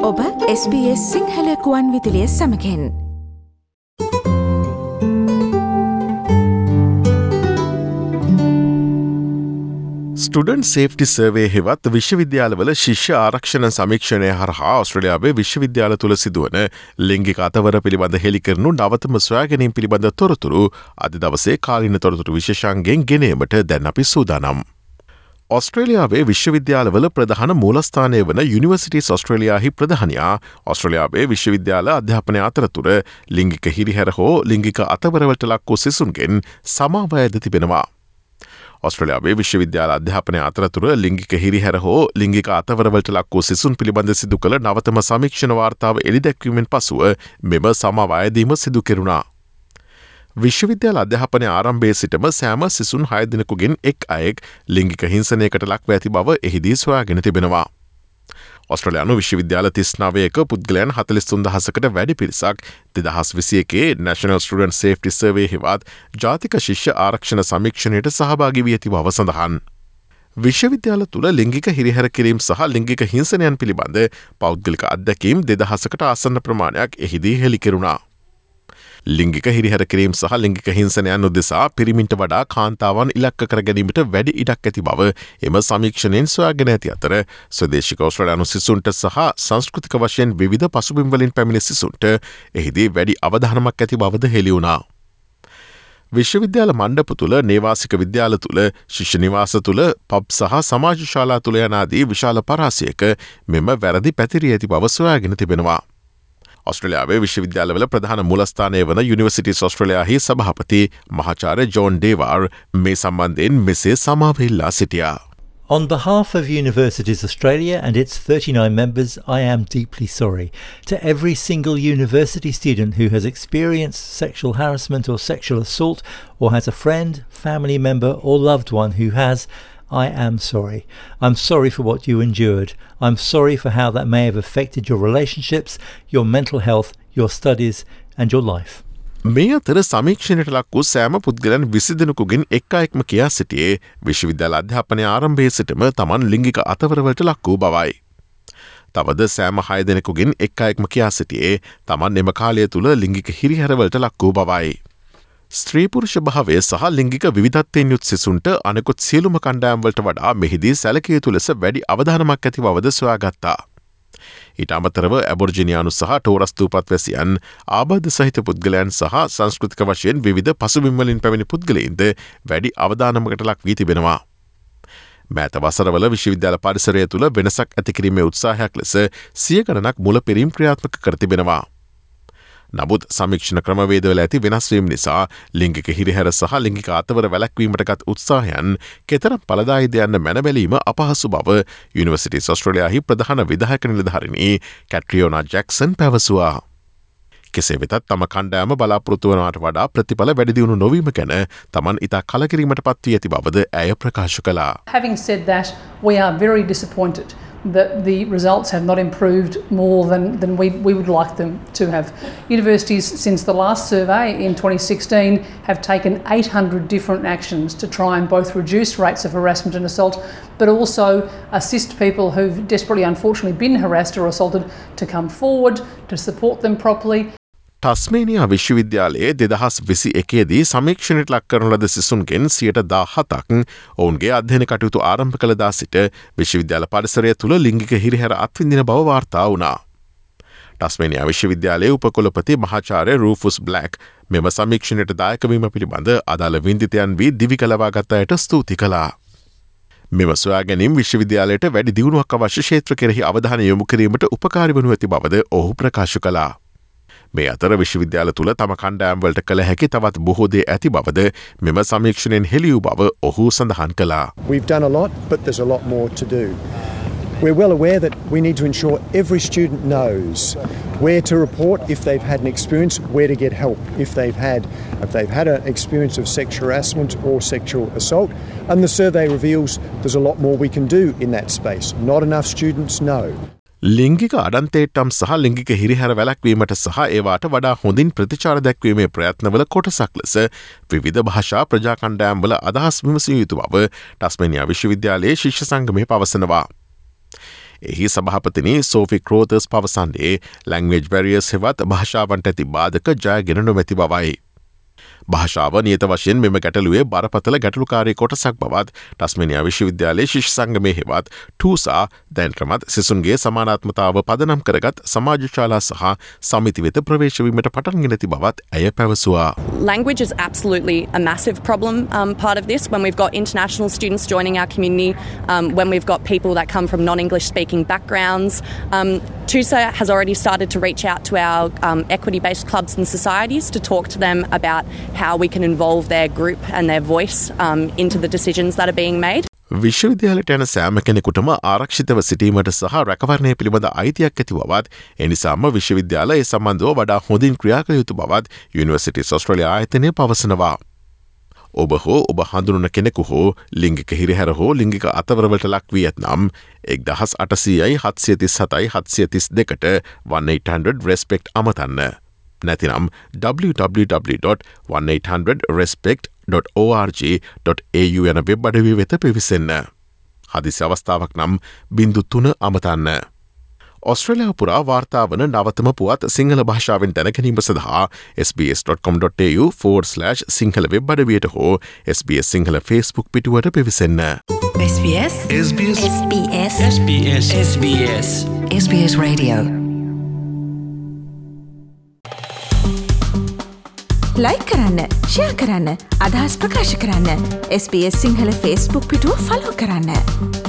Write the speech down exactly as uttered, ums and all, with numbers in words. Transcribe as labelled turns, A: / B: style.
A: ඔබ S B S Sinhala කුවන් විදුලිය සමගින්
B: ස්ටුඩන්ට් සේෆ්ටි සර්වේ හෙවත් විශ්වවිද්‍යාලවල ශිෂ්‍ය ආරක්ෂණ සමීක්ෂණය හරහා ඔස්ට්‍රේලියාවේ විශ්වවිද්‍යාල තුළ සිදුවන ලිංගික අතවර පිළිබඳ හෙළිකරනු නවතම සොයාගැනීම් පිළිබඳ තොරතුරු අද දවසේ කාලීන තොරතුරු විශේෂාංගයෙන් ගෙනීමට දැන් අපි සූදානම්. ඔස්ට්‍රේලියාවේ විශ්වවිද්‍යාලවල ප්‍රධාන මූලස්ථානය වන යුනිවර්සිටිස් ඔස්ට්‍රේලියාහි ප්‍රධානයා ඔස්ට්‍රේලියාවේ විශ්වවිද්‍යාල අධ්‍යාපනය අතරතුර ලිංගික හිරිහැර හෝ ලිංගික අතවරවලට ලක් වූ සිසුන්ගෙන් සමාව අයද තිබෙනවා. ඔස්ට්‍රේලියාවේ විශ්වවිද්‍යාල අධ්‍යාපනය අතරතුර ලිංගික හිරිහැර හෝ ලිංගික අතවරවලට ලක් වූ සිසුන් පිළිබඳ සිදු කළ නවතම සමීක්ෂණ වාර්තාව එළිදැක්වීමෙන් පසුව මෙම සමාව අයදීම සිදු කෙරුණා. විශ්වවිද්‍යාල අධ්‍යාපනය ආරම්භයේ සිටම සෑම සිසුන් හය දෙනෙකුගෙන් එක් අයෙක් ලිංගික හිංසනයකට ලක්ව ඇති බව එහිදී සොයාගෙන තිබෙනවා. ඔස්ට්‍රේලියානු විශ්වවිද්‍යාල තිස්නාවයක පුද්ගලයන් හතලිස් තුන් දහසකට වැඩි පිරිසක් දෙදහස් විසි එකේ National Student Safety Survey හෙවත් ජාතික ශිෂ්‍ය ආරක්ෂණ සමීක්ෂණයට සහභාගී වී ඇති බව සඳහන්. විශ්වවිද්‍යාල තුළ ලිංගික හිරිහැර කිරීම සහ ලිංගික හිංසනයන් පිළිබඳ පෞද්ගලික අත්දැකීම් දෙදහසකට ආසන්න ප්‍රමාණයක් එහිදී හෙළි කෙරුණා. ලිංගික හිරිහැර කිරීම සහ ලිංගික හිංසනයන් උදෙසා පිරිමින්ට වඩා කාන්තාවන් ඉලක්ක කර ගැනීමට වැඩි ඉඩක් ඇති බව එම සමීක්ෂණයෙන් සොයාගෙන ඇති අතර ස්වදේශික ඔස්ට්‍රේලියානු සිසුන්ට සහ සංස්කෘතික වශයෙන් විවිධ පසුබිම් වලින් පැමිණි සිසුන්ට එහිදී වැඩි අවධානමක් ඇති බවද හෙළි වුණා. විශ්වවිද්‍යාල මණ්ඩප තුළ නේවාසික විද්‍යාල තුළ ශිෂ්‍ය නිවාස තුළ පබ් සහ සමාජ ශාලා තුළ යනාදී විශාල පරාසයක මෙම වැරදි පැතිරී ඇති බව සොයාගෙන තිබෙනවා. ඔස්ට්‍රේලියාවේ විශ්වවිද්‍යාලවල ප්‍රධාන මූලස්ථානය වන යුනිවර්සිටිස් ඔස්ට්‍රේලියාහි සභාපති මහාචාර්ය ජෝන් ඩේවාර් මේ සම්බන්ධයෙන් මෙසේ සමාව ඉල්ලා සිටියා.
C: On behalf of Universities Australia and its thirty-nine members, I am deeply sorry to every single university student who has experienced sexual harassment or sexual assault or has a friend, family member or loved one who has. I am sorry. I'm sorry for what you endured. I'm sorry for how that may have affected your relationships, your mental health, your studies and your life.
B: මේ අතර සමීක්ෂණයට ලක් වූ සෑම පුද්ගලයන් විසි දෙනෙකුගෙන් එක් අයෙක්ම කියා සිටියේ විශ්වවිද්‍යාල අධ්‍යාපනය ආරම්භයේ සිටම තමන් ලිංගික අතවරවලට ලක් වූ බවයි. තවද සෑම හය දෙනෙකුගෙන් එක් අයෙක්ම කියා සිටියේ තමන් එම කාලය තුළ ලිංගික හිරිහැරවලට ලක් වූ බවයි. ස්ත්‍රී පුරුෂ භාවය සහ ලිංගික විවිධත්වයෙන් යුත් සිසුන්ට අනෙකුත් සියලුම කණ්ඩායම්වලට වඩා මෙහිදී සැලකිය යුතු ලෙස වැඩි අවධානමක් ඇති බවද සොයාගත්තා. ඊට අමතරව ඇබොර්ජිනියානු සහ ටෝරස් දූපත් වැසියන් ආබාධ සහිත පුද්ගලයන් සහ සංස්කෘතික වශයෙන් විවිධ පසුබිම් වලින් පැමිණි පුද්ගලයින්ද වැඩි අවධානමකට ලක් වී තිබෙනවා. මෑත වසරවල විශ්වවිද්‍යාල පරිසරය තුළ වෙනසක් ඇති කිරීමේ උත්සාහයක් ලෙස සිය ගණනක් මුල පෙරීම් ක්‍රියාත්මක කර තිබෙනවා. නමුත් සමීක්ෂණ ක්‍රමවේදවල ඇති වෙනස්වීම නිසා ලිංගික හිරිහැර සහ ලිංගික අතවර වැළැක්වීමටගත් උත්සාහයන් කෙතරම් ඵලදායීද යන්න මැනබැලීම අපහසු බව යුනිවර්සිටිස් ඔස්ට්‍රේලියාහි ප්‍රධාන විධායක නිලධාරිණී කැට්රියෝනා ජැක්සන් පැවසුවා. කෙසේ වෙතත් තම කණ්ඩායම බලාපොරොත්තු වනවට වඩා ප්‍රතිඵල වැඩි දියුණු නොවීම ගැන තමන් ඉතා කලකිරීමට පත් වී ඇති බවද ඇය ප්‍රකාශ කළා.
D: Having said that, we are very disappointed that the results have not improved more than, than we, we would like them to have. Universities, since the last survey in twenty sixteen, have taken eight hundred different actions to try and both reduce rates of harassment and assault, but also assist people who've desperately, unfortunately, been harassed or assaulted to come forward, to support them properly.
B: ටස්මේනියා විශ්වවිද්‍යාලයේ දෙදහස් විසි එකේදී සමීක්ෂණයට ලක් කරන ලද සිසුන්ගෙන් සියයට දාහතක් ඔවුන්ගේ අධ්‍යයන කටයුතු ආරම්භ කළ දා සිට විශ්වවිද්‍යාල පරිසරය තුළ ලිංගික හිරිහැර අත්විඳින බව වාර්තා වුණා. ටස්මේනියා විශ්වවිද්‍යාලයේ උපකුලපති මහාචාර්ය රූෆුස් බ්ලැක් මෙම සමීක්ෂණයට දායක වීම පිළිබඳ අදාළ වින්දිතයන් වී දිවි කලවාගත් අයට ස්තුති කළා. මෙම සොයා ගැනීම විශ්වවිද්‍යාලයට වැඩි දියුණුවක් අවශ්‍ය ක්ෂේත්‍ර කෙරෙහි අවධානය යොමු කිරීමට උපකාරී වනු ඇති බවද ඔහු ප්‍රකාශ කළා. මේ අතර විශ්වවිද්‍යාල තුළ තම කණ්ඩායම්වලට කළ හැකි තවත් බොහෝ දේ ඇති බවද මෙම සමීක්ෂණයෙන් හෙළි වූ බව ඔහු සඳහන් කළා.
E: We've done a lot, but there's a lot more to do. We're well aware that we need to ensure every student knows where to report if they've had an experience, where to get help if they've had if they've had an experience of sexual harassment or sexual assault. And the survey reveals there's a lot more we can do in that space. Not enough students know.
B: ලිංගික අඩන්තේටම් සහ ලිංගික හිරිහැර වැළැක්වීමට සහ ඒවාට වඩා හොඳින් ප්‍රතිචාර දැක්වීමේ ප්‍රයත්නවල කොටසක් ලෙස විවිධ භාෂා ප්‍රජා කණ්ඩායම්වල අදහස් විමසිය යුතු බව ටස්මේනියා විශ්වවිද්‍යාලයේ ශිෂ්‍ය සංගමය පවසනවා. එහි සභාපතිනි සෝෆි ක්‍රෝතර්ස් පවසන්නේ ලැංග්වේජ් බැරියර්ස් හෙවත් භාෂාවන්ට ඇති බාධක ජයගෙන නොමැති බවයි. භාෂාව නියත වශයෙන් මෙම ගැටලුවේ බරපතල ගැටලුකාරී කොටසක් බවත් ටස්මේනියා විශ්වවිද්‍යාලයේ ශිෂ්‍ය සංගමය හෙවත් ටූසා දැන්ටමත් සිසුන්ගේ සමානාත්මතාව පදනම් කරගත් සමාජශාලා සහ සමිති වෙත ප්‍රවේශ වීමට පටන්ගෙන ඇති බවත් ඇය පැවසුවා.
F: Language is absolutely a massive problem um, part of this when we've got international students joining our community, um, when we've got people that come from non-English speaking backgrounds. Um, TUSA has already started to reach out to our um, equity-based clubs and societies to talk to them about how we can involve their group and their voice um, into the decisions that are being made.
B: විශ්වවිද්‍යාලයට යන සෑම කෙනෙකුටම ආරක්ෂිතව සිටීමට සහ රැකවරණය පිළිබඳ අයිතියක් ඇති බවත් එනිසාම විශ්වවිද්‍යාල ඒ සම්බන්ධව වඩා හොඳින් ක්‍රියා කළ යුතු බවත් යුනිවර්සිටිස් ඔස්ට්‍රේලියා ආයතනය පවසනවා. ඔබ හෝ ඔබ හඳුනන කෙනෙකු හෝ ලිංගික හිරිහැර හෝ ලිංගික අතවරවලට ලක් වී ඇත්නම් එක්දහස් අටසීයයි හත්සිය තිස් හතයි හත්සිය තිස් දෙකට one eight hundred respect අමතන්න. නැතිනම් w w w dot one eight hundred respect dot org dot a u යන වෙබ් අඩවිය වෙත පිවිසෙන්න. හදිසි අවස්ථාවක් නම් බින්දු තුන අමතන්න. ඔස්ට්‍රේලියාව පුරා වාර්තා වන නවතම පුවත් සිංහල භාෂාවෙන් දැනගැනීම සඳහා s b s dot com dot a u forward slash Sinhala web අඩවියට හෝ S B S Sinhala Facebook පිටුවට පිවිසෙන්න.
G: SBS
H: SBS
G: SBS
H: SBS SBS
G: SBS Radio
A: like කරන්න, ෂෙයා කරන්න, අදහස් ප්‍රකාශ කරන්න. S B S Sinhala Facebook පිටුව ෆලෝ කරන්න.